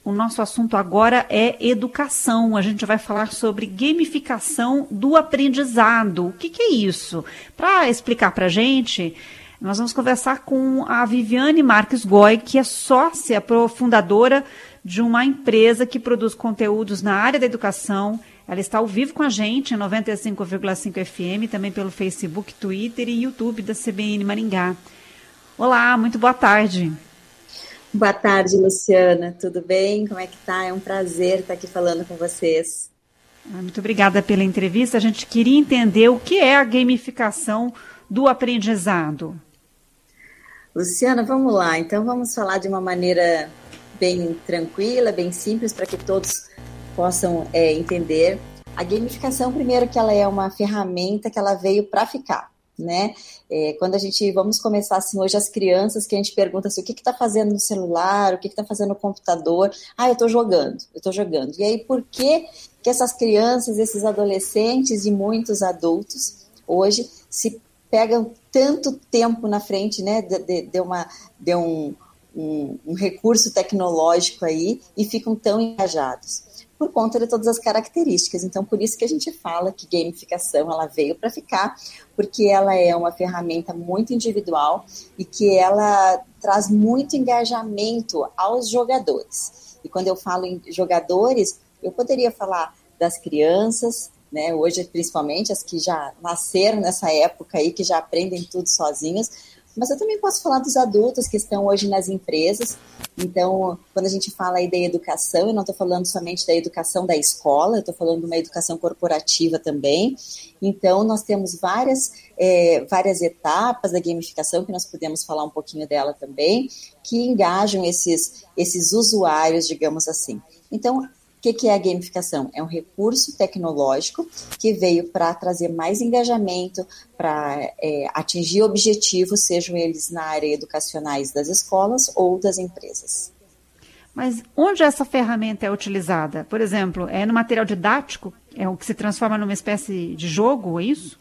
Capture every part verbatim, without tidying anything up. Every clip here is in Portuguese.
o nosso assunto agora é educação. A gente vai falar sobre gamificação do aprendizado. O que, que é isso? Para explicar para a gente, nós vamos conversar com a Viviane Marques Goy, que é sócia fundadora de uma empresa que produz conteúdos na área da educação. Ela está ao vivo com a gente em noventa e cinco vírgula cinco F M, também pelo Facebook, Twitter e YouTube da C B N Maringá. Olá, muito boa tarde. Boa tarde, Luciana. Tudo bem? Como é que tá? É um prazer estar aqui falando com vocês. Muito obrigada pela entrevista. A gente queria entender o que é a gamificação do aprendizado. Luciana, vamos lá. Então, vamos falar de uma maneira bem tranquila, bem simples, para que todos possam é, entender. A gamificação, primeiro, que ela é uma ferramenta que ela veio para ficar. Né? É, quando a gente, vamos começar assim, hoje as crianças, que a gente pergunta assim, o que está fazendo no celular, o que está fazendo no computador, ah, eu estou jogando, eu estou jogando, e aí por que que essas crianças, esses adolescentes e muitos adultos, hoje, se pegam tanto tempo na frente, né, de, de, de, uma, de um, um, um recurso tecnológico aí, e ficam tão engajados? Por conta de todas as características. Então, por isso que a gente fala que gamificação ela veio para ficar, porque ela é uma ferramenta muito individual e que ela traz muito engajamento aos jogadores. E quando eu falo em jogadores, eu poderia falar das crianças, né? Hoje, principalmente, as que já nasceram nessa época aí, que já aprendem tudo sozinhos, mas eu também posso falar dos adultos que estão hoje nas empresas. Então, quando a gente fala aí da educação, eu não estou falando somente da educação da escola, eu estou falando de uma educação corporativa também. Então, nós temos várias, é, várias etapas da gamificação, que nós podemos falar um pouquinho dela também, que engajam esses, esses usuários, digamos assim. Então, o que, que é a gamificação? É um recurso tecnológico que veio para trazer mais engajamento, para é, atingir objetivos, sejam eles na área educacionais das escolas ou das empresas. Mas onde essa ferramenta é utilizada? Por exemplo, é no material didático? É o que se transforma numa espécie de jogo, é isso?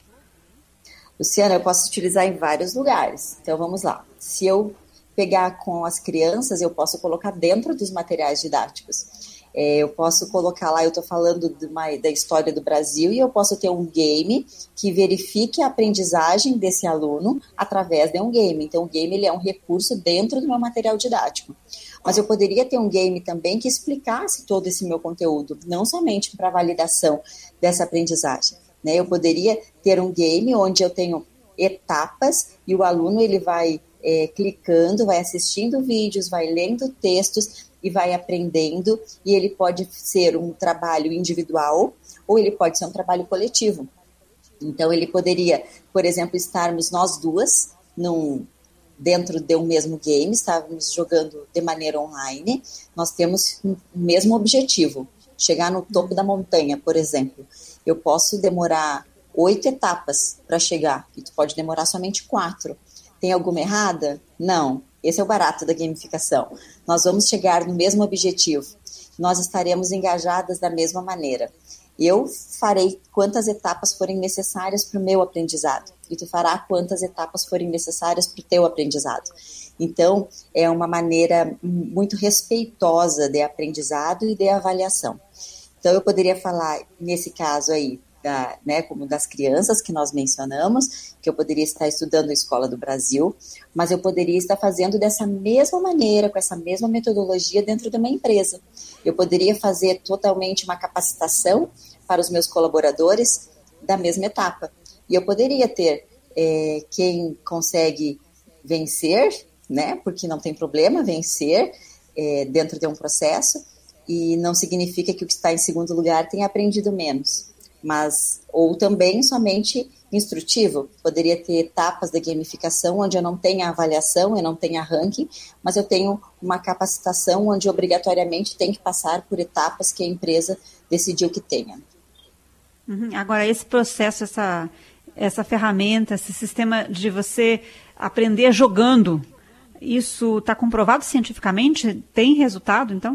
Luciana, eu posso utilizar em vários lugares. Então, vamos lá. Se eu pegar com as crianças, eu posso colocar dentro dos materiais didáticos. É, eu posso colocar lá, eu estou falando de uma, da história do Brasil, e eu posso ter um game que verifique a aprendizagem desse aluno através de um game. Então, o game ele é um recurso dentro do meu material didático. Mas eu poderia ter um game também que explicasse todo esse meu conteúdo, não somente para a validação dessa aprendizagem. Né? Eu poderia ter um game onde eu tenho etapas e o aluno ele vai é, clicando, vai assistindo vídeos, vai lendo textos e vai aprendendo, e ele pode ser um trabalho individual ou ele pode ser um trabalho coletivo. Então, ele poderia, por exemplo, estarmos nós duas num, dentro de um mesmo game, estávamos jogando de maneira online, nós temos o mesmo objetivo, chegar no topo da montanha, por exemplo. Eu posso demorar oito etapas para chegar, e tu pode demorar somente quatro. Tem alguma errada? Não. Esse é o barato da gamificação. Nós vamos chegar no mesmo objetivo. Nós estaremos engajadas da mesma maneira. Eu farei quantas etapas forem necessárias para o meu aprendizado. E tu fará quantas etapas forem necessárias para o teu aprendizado. Então, é uma maneira muito respeitosa de aprendizado e de avaliação. Então, eu poderia falar, nesse caso aí, Da, né, como das crianças que nós mencionamos, que eu poderia estar estudando a Escola do Brasil, mas eu poderia estar fazendo dessa mesma maneira, com essa mesma metodologia dentro de uma empresa. Eu poderia fazer totalmente uma capacitação para os meus colaboradores da mesma etapa. E eu poderia ter é, quem consegue vencer, né, porque não tem problema vencer é, dentro de um processo, e não significa que o que está em segundo lugar tenha aprendido menos. Mas, ou também somente instrutivo, poderia ter etapas da gamificação onde eu não tenha avaliação, eu não tenha ranking, mas eu tenho uma capacitação onde obrigatoriamente tem que passar por etapas que a empresa decidiu que tenha. Uhum. Agora, esse processo, essa, essa ferramenta, esse sistema de você aprender jogando, isso está comprovado cientificamente? Tem resultado, então?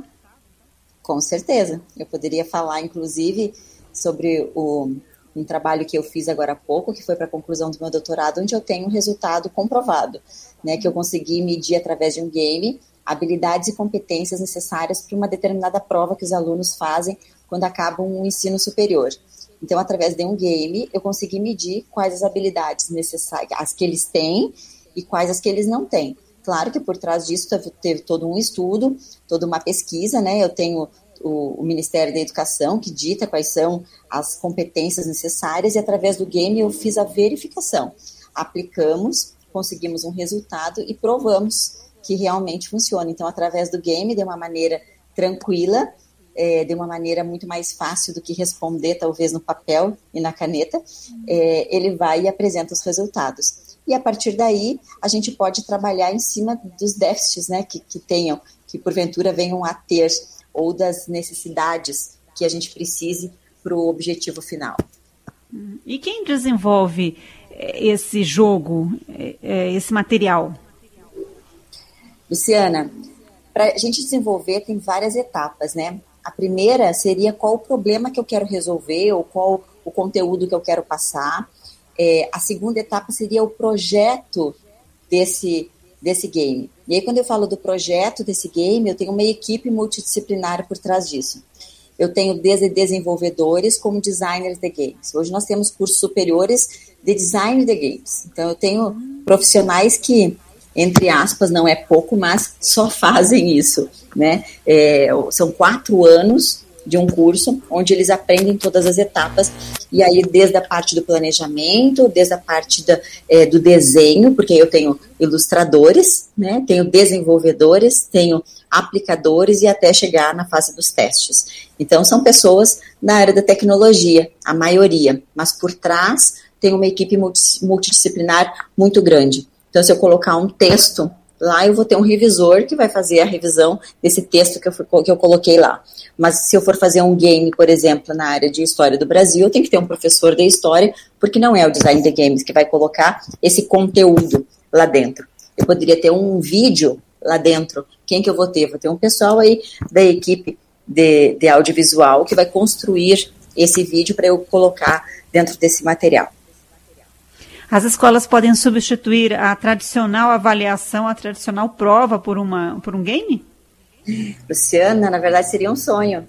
Com certeza. Eu poderia falar, inclusive, sobre o, um trabalho que eu fiz agora há pouco, que foi para a conclusão do meu doutorado, onde eu tenho um resultado comprovado, né, que eu consegui medir através de um game habilidades e competências necessárias para uma determinada prova que os alunos fazem quando acabam o ensino superior. Então, através de um game, eu consegui medir quais as habilidades necessárias, as que eles têm e quais as que eles não têm. Claro que por trás disso teve, teve todo um estudo, toda uma pesquisa, né? Eu tenho o, o Ministério da Educação que dita quais são as competências necessárias e através do game eu fiz a verificação. Aplicamos, conseguimos um resultado e provamos que realmente funciona. Então, através do game, de uma maneira tranquila, é, de uma maneira muito mais fácil do que responder, talvez, no papel e na caneta, é, ele vai e apresenta os resultados. E, a partir daí, a gente pode trabalhar em cima dos déficits, né, que, que tenham, que porventura venham a ter, ou das necessidades que a gente precise para o objetivo final. E quem desenvolve esse jogo, esse material? Luciana, para a gente desenvolver tem várias etapas, né? A primeira seria qual o problema que eu quero resolver ou qual o conteúdo que eu quero passar. É, a segunda etapa seria o projeto desse, desse game. E aí, quando eu falo do projeto desse game, eu tenho uma equipe multidisciplinar por trás disso. Eu tenho desde desenvolvedores como designers de games. Hoje nós temos cursos superiores de design de games. Então, eu tenho profissionais que, entre aspas, não é pouco, mas só fazem isso, né? É, são quatro anos de um curso onde eles aprendem todas as etapas, e aí desde a parte do planejamento, desde a parte da, é, do desenho, porque eu tenho ilustradores, né, tenho desenvolvedores, tenho aplicadores e até chegar na fase dos testes. Então são pessoas na área da tecnologia, a maioria, mas por trás tem uma equipe multidisciplinar muito grande. Então se eu colocar um texto lá, eu vou ter um revisor que vai fazer a revisão desse texto que eu, fui, que eu coloquei lá. Mas se eu for fazer um game, por exemplo, na área de História do Brasil, eu tenho que ter um professor de História, porque não é o design de games que vai colocar esse conteúdo lá dentro. Eu poderia ter um vídeo lá dentro. Quem que eu vou ter? Vou ter um pessoal aí da equipe de, de audiovisual que vai construir esse vídeo para eu colocar dentro desse material. As escolas podem substituir a tradicional avaliação, a tradicional prova por, uma, por um game? Luciana, na verdade seria um sonho,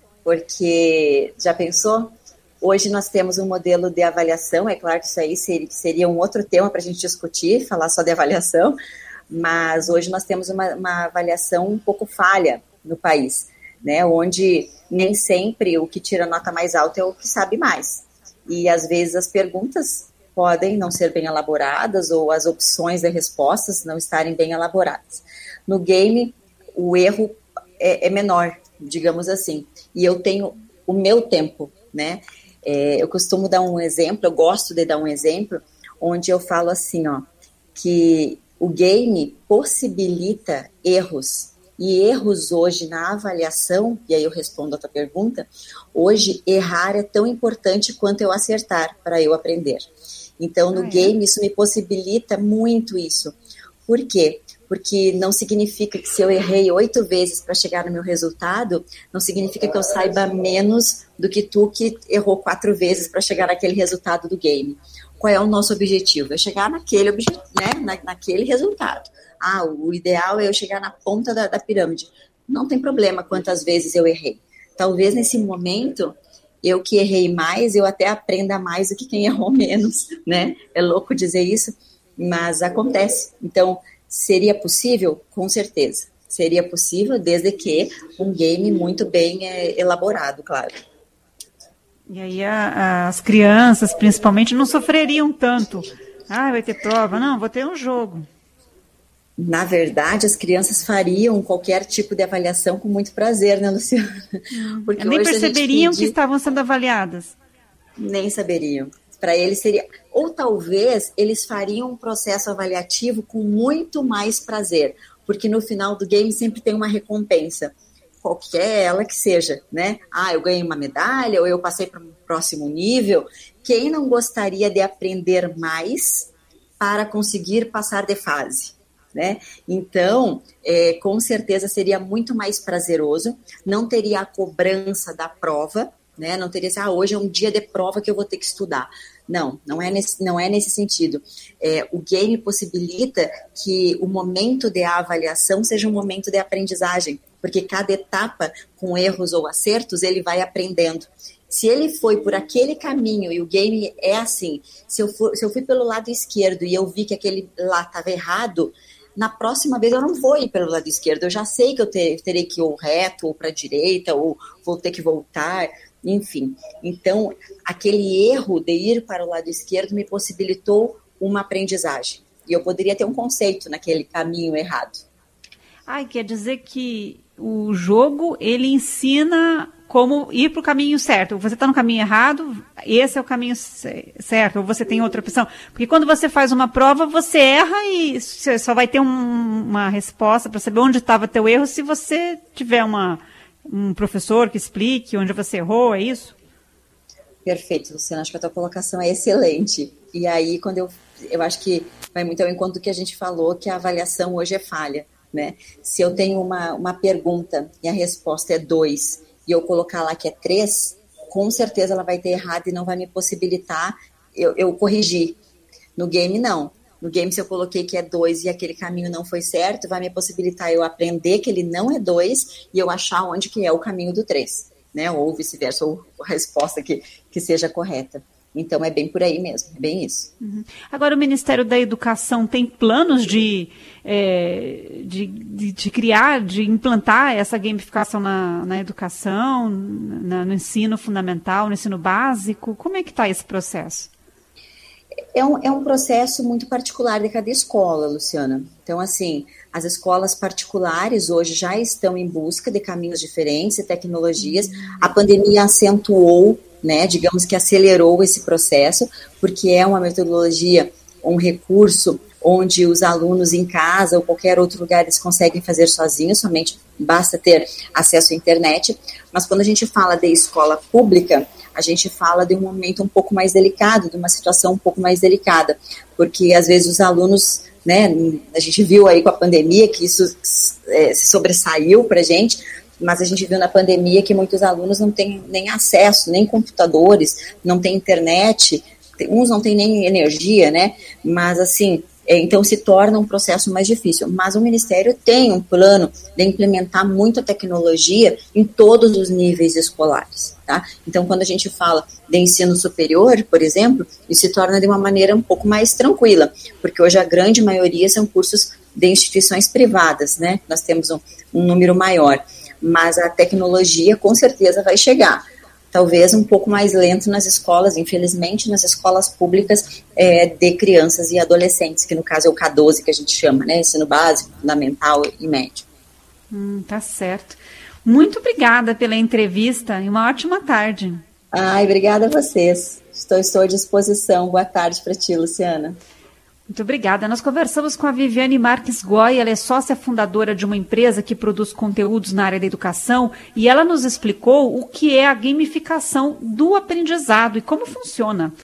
porque já pensou? Hoje nós temos um modelo de avaliação, é claro que isso aí seria, seria um outro tema para a gente discutir, falar só de avaliação, mas hoje nós temos uma, uma avaliação um pouco falha no país, né, onde nem sempre o que tira nota mais alta é o que sabe mais, e às vezes as perguntas podem não ser bem elaboradas ou as opções de respostas não estarem bem elaboradas. No game, o erro é, é menor, digamos assim, e eu tenho o meu tempo, né? É, eu costumo dar um exemplo, eu gosto de dar um exemplo, onde eu falo assim, ó, que o game possibilita erros, e erros hoje na avaliação, e aí eu respondo a tua pergunta, hoje errar é tão importante quanto eu acertar para eu aprender. Então, no ah, é? game, isso me possibilita muito isso. Por quê? Porque não significa que se eu errei oito vezes para chegar no meu resultado, não significa que eu saiba menos do que tu que errou quatro vezes para chegar naquele resultado do game. Qual é o nosso objetivo? É chegar naquele, obje- né, na, naquele resultado. Ah, o ideal é eu chegar na ponta da, da pirâmide. Não tem problema quantas vezes eu errei. Talvez nesse momento... eu que errei mais, eu até aprenda mais do que quem errou menos, né? É louco dizer isso, mas acontece. Então, seria possível? Com certeza. Seria possível, desde que um game muito bem é, elaborado, claro. E aí a, as crianças, principalmente, não sofreriam tanto. Ah, vai ter prova. Não, vou ter um jogo. Na verdade, as crianças fariam qualquer tipo de avaliação com muito prazer, né, Luciana? Porque nem perceberiam pedir, que estavam sendo avaliadas. Nem saberiam. Para eles seria... Ou talvez eles fariam um processo avaliativo com muito mais prazer, porque no final do game sempre tem uma recompensa, qualquer ela que seja, né? Ah, eu ganhei uma medalha, ou eu passei para um próximo nível. Quem não gostaria de aprender mais para conseguir passar de fase? Né? Então, é, com certeza seria muito mais prazeroso, não teria a cobrança da prova, né? Não teria assim, ah, hoje é um dia de prova que eu vou ter que estudar. Não, não é nesse, não é nesse sentido. É, o game possibilita que o momento de avaliação seja um momento de aprendizagem, porque cada etapa, com erros ou acertos, ele vai aprendendo. Se ele foi por aquele caminho, e o game é assim, se eu, for, se eu fui pelo lado esquerdo e eu vi que aquele lá estava errado, na próxima vez eu não vou ir pelo lado esquerdo, eu já sei que eu ter, terei que ir ou reto, ou para a direita, ou vou ter que voltar, enfim. Então, aquele erro de ir para o lado esquerdo me possibilitou uma aprendizagem. E eu poderia ter um conceito naquele caminho errado. Ah, quer dizer que o jogo, ele ensina como ir para o caminho certo. Você está no caminho errado, esse é o caminho certo, ou você tem outra opção. Porque quando você faz uma prova, você erra e você só vai ter um, uma resposta para saber onde estava teu erro se você tiver uma, um professor que explique onde você errou, é isso? Perfeito, Luciana, acho que a tua colocação é excelente. E aí, quando eu, eu acho que vai muito ao encontro do que a gente falou, que a avaliação hoje é falha, né? Se eu tenho uma, uma pergunta e a resposta é dois, e eu colocar lá que é três, com certeza ela vai ter errado e não vai me possibilitar eu, eu corrigir. No game, não. No game, se eu coloquei que é dois e aquele caminho não foi certo, vai me possibilitar eu aprender que ele não é dois e eu achar onde que é o caminho do três, né? Ou vice-versa, ou a resposta que, que seja correta. Então, é bem por aí mesmo, é bem isso. Uhum. Agora, o Ministério da Educação tem planos de, é, de, de, de criar, de implantar essa gamificação na, na educação, na, no ensino fundamental, no ensino básico? Como é que está esse processo? É um, é um processo muito particular de cada escola, Luciana. Então, assim, as escolas particulares hoje já estão em busca de caminhos diferentes e tecnologias. A pandemia acentuou, né, digamos que acelerou esse processo, porque é uma metodologia, um recurso onde os alunos em casa ou qualquer outro lugar eles conseguem fazer sozinhos, somente basta ter acesso à internet. Mas quando a gente fala de escola pública, a gente fala de um momento um pouco mais delicado, de uma situação um pouco mais delicada, porque às vezes os alunos, né, a gente viu aí com a pandemia que isso é, se sobressaiu para a gente, mas a gente viu na pandemia que muitos alunos não têm nem acesso, nem computadores, não têm internet, uns não têm nem energia, né, mas assim, então se torna um processo mais difícil. Mas o Ministério tem um plano de implementar muita tecnologia em todos os níveis escolares, tá? Então, quando a gente fala de ensino superior, por exemplo, isso se torna de uma maneira um pouco mais tranquila, porque hoje a grande maioria são cursos de instituições privadas, né? Nós temos um, um número maior, mas a tecnologia com certeza vai chegar. Talvez um pouco mais lento nas escolas, infelizmente, nas escolas públicas é, de crianças e adolescentes, que no caso é o K doze que a gente chama, né? Ensino básico, fundamental e médio. Hum, tá certo. Muito obrigada pela entrevista e uma ótima tarde. Ai, obrigada a vocês. Estou, estou à disposição. Boa tarde para ti, Luciana. Muito obrigada. Nós conversamos com a Viviane Marques Goy, ela é sócia fundadora de uma empresa que produz conteúdos na área da educação e ela nos explicou o que é a gamificação do aprendizado e como funciona.